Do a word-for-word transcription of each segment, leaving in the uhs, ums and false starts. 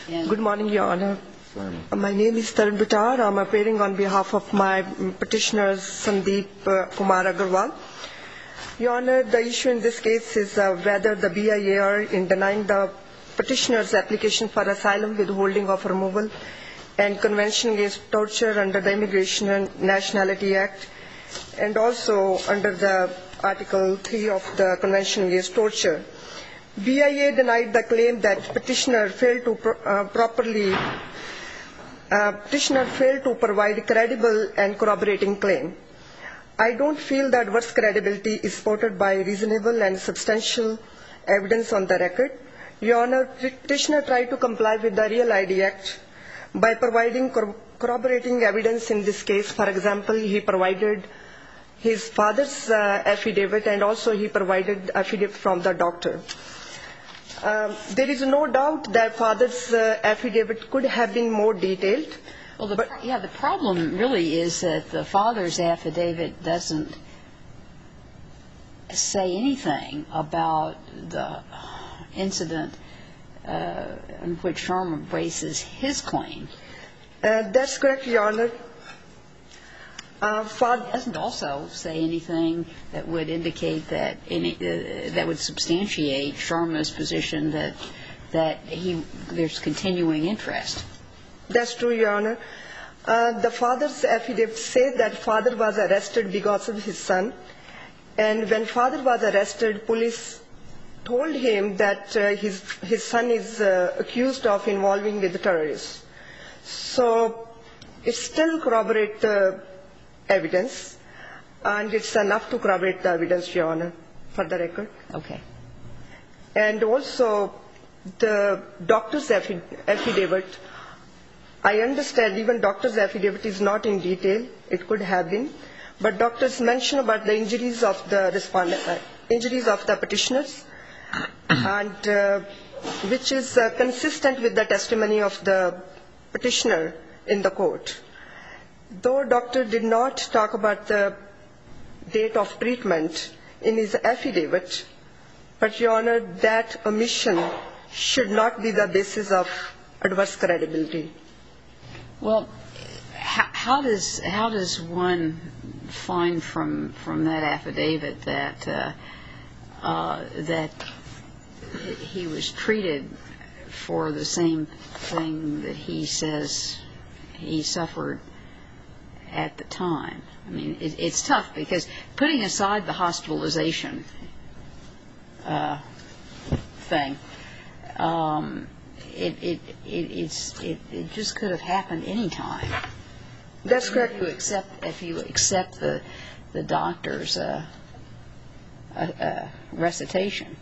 Good morning, Your Honor. My name is Tarun Buttar. I'm appearing on behalf of my petitioner, Sandeep uh, Kumar Agarwal. Your Honor, the issue in this case is uh, whether the B I A erred in denying the petitioner's application for asylum, withholding of removal, and Convention Against Torture under the Immigration and Nationality Act, and also under the Article three of the Convention Against Torture. B I A denied the claim that petitioner failed to pro uh, properly uh, petitioner failed to provide credible and corroborating claim. I don't feel that adverse credibility is supported by reasonable and substantial evidence on the record. Your Honor, petitioner tried to comply with the Real I D Act by providing cor corroborating evidence in this case. For example, he provided his father's uh, affidavit, and also he provided affidavit from the doctor. Um, there is no doubt that father's uh, affidavit could have been more detailed. Well, the, pro yeah, the problem really is that the father's affidavit doesn't say anything about the incident uh, in which Sharma braces his claim. Uh, that's correct, Your Honor. Uh, it doesn't also say anything that would indicate that any, uh, that would substantiate Sharma's position that that he there's continuing interest. That's true, Your Honor. Uh, the father's affidavit says that father was arrested because of his son, and when father was arrested, police told him that uh, his his son is uh, accused of involving with the terrorists. So it still corroborates the evidence, and it's enough to corroborate the evidence, Your Honor, for the record. Okay. And also, the doctor's affidavit, I understand even doctor's affidavit is not in detail. It could have been, but doctors mention about the injuries of the respondent, uh, injuries of the petitioners, and uh, which is uh, consistent with the testimony of the petitioner in the court. Though doctor did not talk about the date of treatment in his affidavit, but Your Honor, that omission should not be the basis of adverse credibility. Well, how, how does how does one find from from that affidavit that uh, uh, that he was treated for the same thing that he says he suffered at the time? I mean, it, it's tough because putting aside the hospitalization uh, thing, um, it, it, it, it's, it, it just could have happened any time. That's correct. If you accept, if you accept the, the doctor's uh, uh, uh, recitation.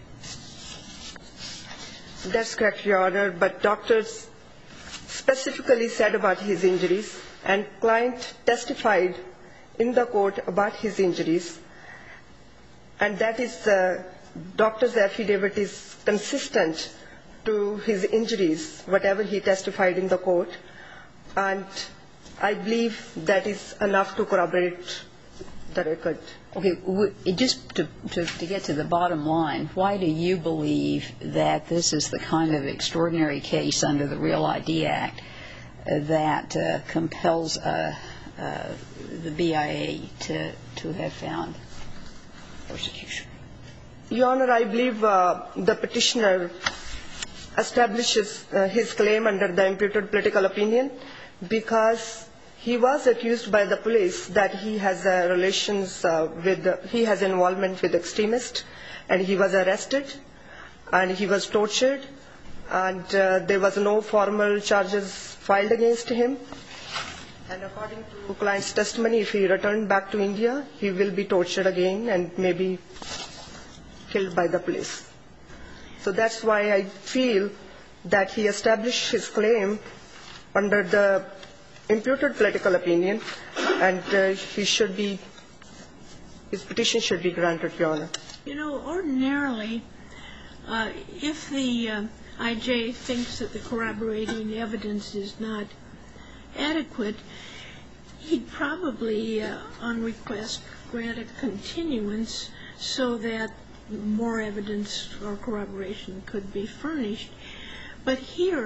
That's correct, Your Honor, but doctors specifically said about his injuries, and client testified in the court about his injuries, and that is the doctor's affidavit is consistent to his injuries, whatever he testified in the court, and I believe that is enough to corroborate the record. Okay, just to, to, to get to the bottom line, why do you believe that this is the kind of extraordinary case under the Real I D Act that uh, compels uh, uh, the B I A to, to have found persecution? Your Honor, I believe uh, the petitioner establishes uh, his claim under the imputed political opinion because he was accused by the police that he has uh, relations uh, with, uh, he has involvement with extremists, and he was arrested and he was tortured, and uh, there was no formal charges filed against him. And according to client's testimony, if he returned back to India, he will be tortured again and maybe killed by the police. So that's why I feel that he established his claim under the imputed political opinion, and uh, he should be, his petition should be granted, Your Honor. You know, ordinarily, uh, if the uh, I J thinks that the corroborating evidence is not adequate, he'd probably, uh, on request, grant a continuance so that more evidence or corroboration could be furnished. But here,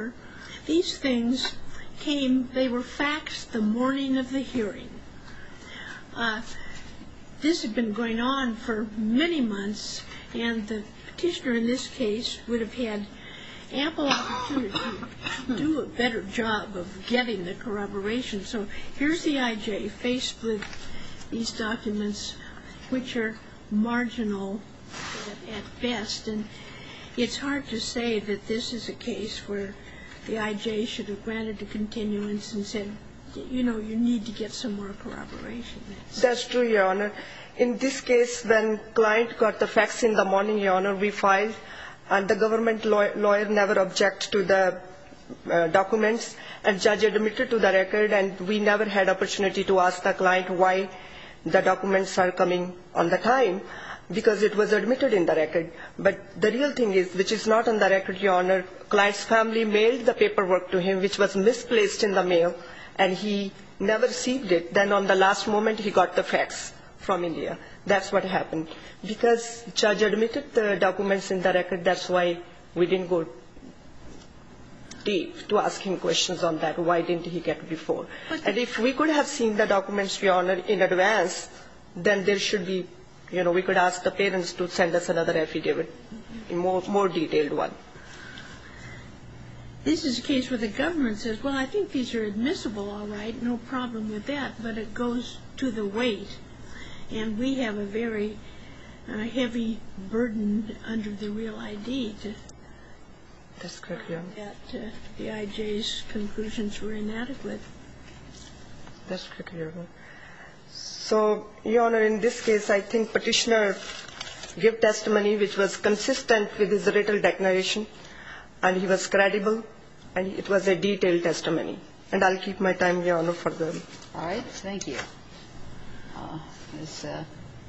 these things came, they were faxed the morning of the hearing. Uh, this had been going on for many months, and the petitioner in this case would have had ample opportunity to do a better job of getting the corroboration. So here's the I J faced with these documents, which are marginal at, at best, and it's hard to say that this is a case where the I J should have granted a continuance and said, you know, you need to get some more corroboration. That's true, Your Honor. In this case, when client got the fax in the morning, Your Honor, we filed, and the government law lawyer never objected to the uh, documents, and judge admitted to the record, and we never had opportunity to ask the client why the documents are coming on the time, because it was admitted in the record. But the real thing is, which is not on the record, Your Honor, client's family mailed the paperwork to him, which was misplaced in the mail, and he never received it. Then on the last moment, he got the fax from India. That's what happened. Because judge admitted the documents in the record, that's why we didn't go deep to ask him questions on that. Why didn't he get it before? And if we could have seen the documents, Your Honor, in advance, then there should be, you know, we could ask the parents to send us another affidavit, a more, more detailed one. This is a case where the government says, well, I think these are admissible, all right, no problem with that, but it goes to the weight. And we have a very uh, heavy burden under the Real I D to That's correct, Your Honor. that uh, the I J's conclusions were inadequate. That's correct, Your Honor. So, Your Honor, in this case, I think petitioner gave testimony which was consistent with his written declaration, and he was credible, and it was a detailed testimony. And I'll keep my time, Your Honor, for the... All right. Thank you. Uh, Ms. Uh,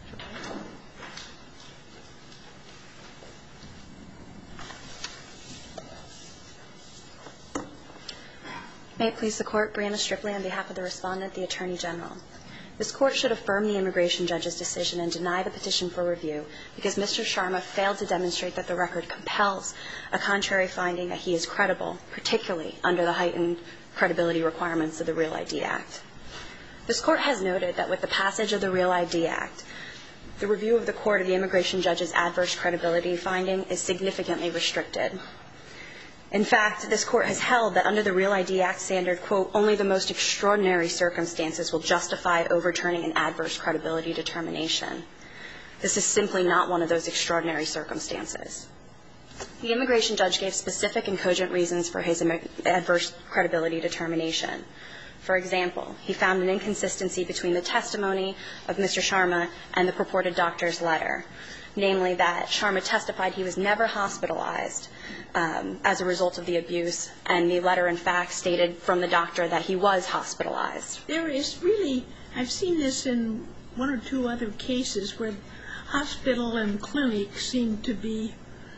May it please the Court, Brianna Stripley on behalf of the Respondent, the Attorney General. This Court should affirm the immigration judge's decision and deny the petition for review because Mister Sharma failed to demonstrate that the record compels a contrary finding that he is credible, particularly under the heightened credibility requirements of the Real I D Act. This Court has noted that with the passage of the Real I D Act, the review of the Court of the immigration judge's adverse credibility finding is significantly restricted. In fact, this Court has held that under the Real I D Act standard, quote, only the most extraordinary circumstances will justify overturning an adverse credibility determination. This is simply not one of those extraordinary circumstances. The immigration judge gave specific and cogent reasons for his adverse credibility determination. For example, he found an inconsistency between the testimony of Mister Sharma and the purported doctor's letter, namely that Sharma testified he was never hospitalized um, as a result of the abuse, and the letter, in fact, stated from the doctor that he was hospitalized. There is really, I've seen this in one or two other cases where hospital and clinic seem to be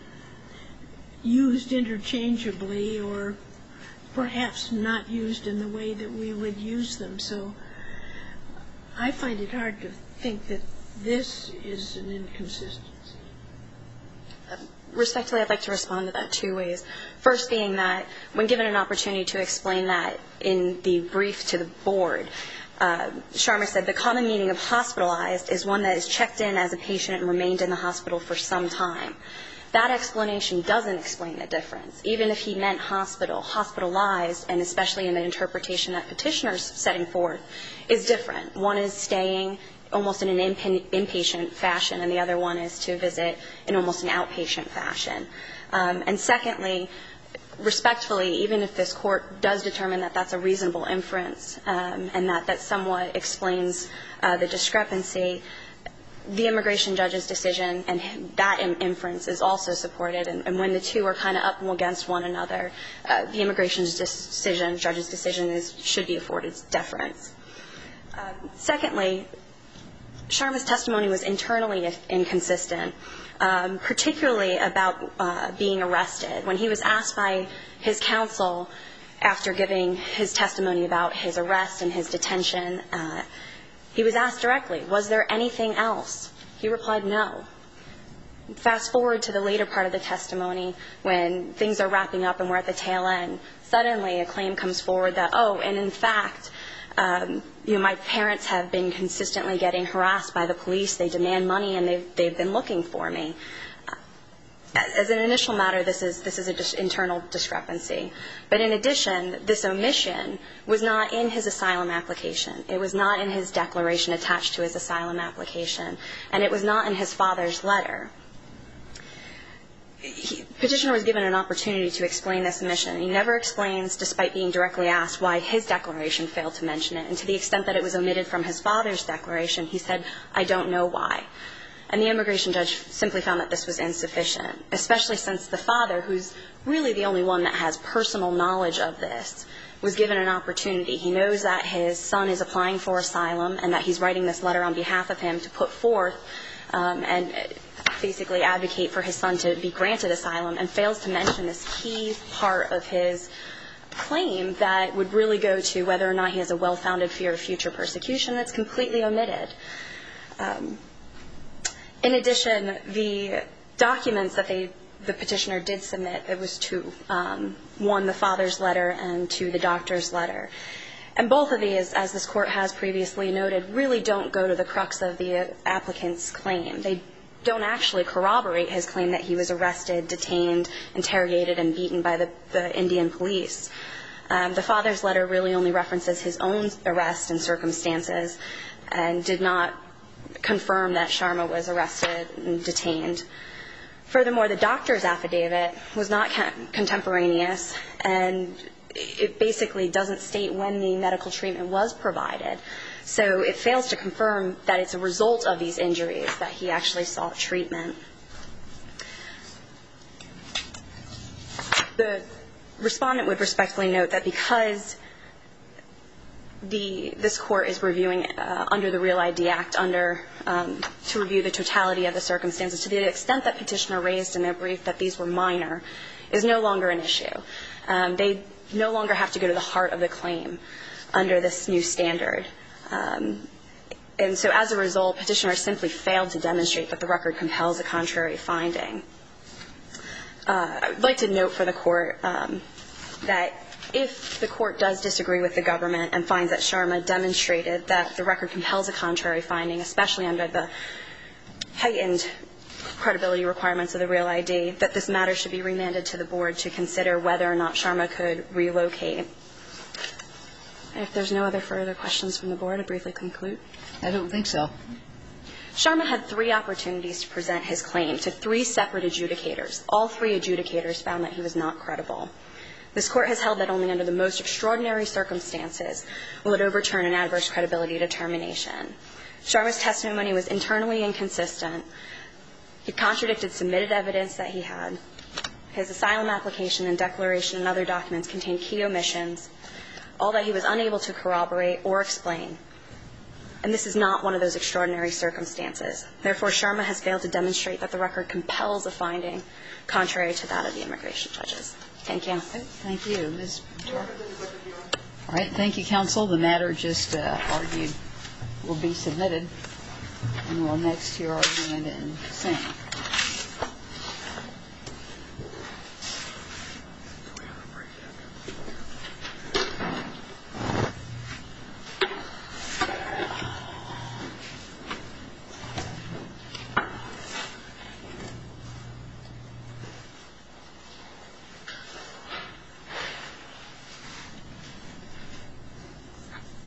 used interchangeably or perhaps not used in the way that we would use them. So I find it hard to think that this is an inconsistency. Respectfully, I'd like to respond to that two ways. First being that when given an opportunity to explain that in the brief to the board, uh, Sharma said the common meaning of hospitalized is one that is checked in as a patient and remained in the hospital for some time. That explanation doesn't explain the difference. Even if he meant hospital, hospitalized, and especially in the interpretation that petitioner's setting forth, is different. One is staying almost in an inpatient fashion, and the other one is to visit in almost an outpatient fashion. Um, and secondly, respectfully, even if this court does determine that that's a reasonable inference um, and that that somewhat explains uh, the discrepancy, the immigration judge's decision and that inference is also supported. And, and when the two are kind of up against one another, uh, the immigration decision, judge's decision is, should be afforded deference. Uh, secondly, Sharma's testimony was internally inconsistent, um, particularly about uh, being arrested. When he was asked by his counsel after giving his testimony about his arrest and his detention, uh, he was asked directly, was there anything else? He replied, no. Fast forward to the later part of the testimony when things are wrapping up and we're at the tail end. Suddenly a claim comes forward that, oh, and in fact, um, you know, my parents have been consistently getting harassed by the police. They demand money and they've, they've been looking for me. As an initial matter, this is this is an dis- internal discrepancy. But in addition, this omission was not in his asylum application. It was not in his declaration attached to his asylum application. And it was not in his father's letter. He, Petitioner was given an opportunity to explain this omission. He never explains, despite being directly asked, why his declaration failed to mention it. And to the extent that it was omitted from his father's declaration, he said, I don't know why. And the immigration judge simply found that this was insufficient, especially since the father, who's really the only one that has personal knowledge of this, was given an opportunity. He knows that his son is applying for asylum and that he's writing this letter on behalf of him to put forth um, and basically advocate for his son to be granted asylum, and fails to mention this key part of his claim that would really go to whether or not he has a well-founded fear of future persecution. That's completely omitted. Um, In addition, the documents that they, the petitioner did submit, it was two. Um, one, the father's letter, and two, the doctor's letter. And both of these, as this court has previously noted, really don't go to the crux of the applicant's claim. They don't actually corroborate his claim that he was arrested, detained, interrogated, and beaten by the, the Indian police. Um, the father's letter really only references his own arrest and circumstances and did not confirm that Sharma was arrested and detained. Furthermore, the doctor's affidavit was not contemporaneous, and it basically doesn't state when the medical treatment was provided. So it fails to confirm that it's a result of these injuries that he actually sought treatment. The respondent would respectfully note that because The, this court is reviewing uh, under the Real I D Act under um, to review the totality of the circumstances, to the extent that petitioner raised in their brief that these were minor, is no longer an issue. Um, they no longer have to go to the heart of the claim under this new standard. Um, and so as a result, petitioner simply failed to demonstrate that the record compels a contrary finding. Uh, I would like to note for the court um, that if the court does disagree with the government and finds that Sharma demonstrated that the record compels a contrary finding, especially under the heightened credibility requirements of the Real I D, that this matter should be remanded to the board to consider whether or not Sharma could relocate. And if there's no other further questions from the board, I'll briefly conclude. I don't think so. Sharma had three opportunities to present his claim to three separate adjudicators. All three adjudicators found that he was not credible. This court has held that only under the most extraordinary circumstances will it overturn an adverse credibility determination. Sharma's testimony was internally inconsistent. He contradicted submitted evidence that he had. His asylum application and declaration and other documents contained key omissions, all that he was unable to corroborate or explain. And this is not one of those extraordinary circumstances. Therefore, Sharma has failed to demonstrate that the record compels a finding contrary to that of the immigration judges. Thank you. Thank you. Miz All right. Thank you, counsel. The matter just uh, argued will be submitted. And we'll next hear argument in Singh.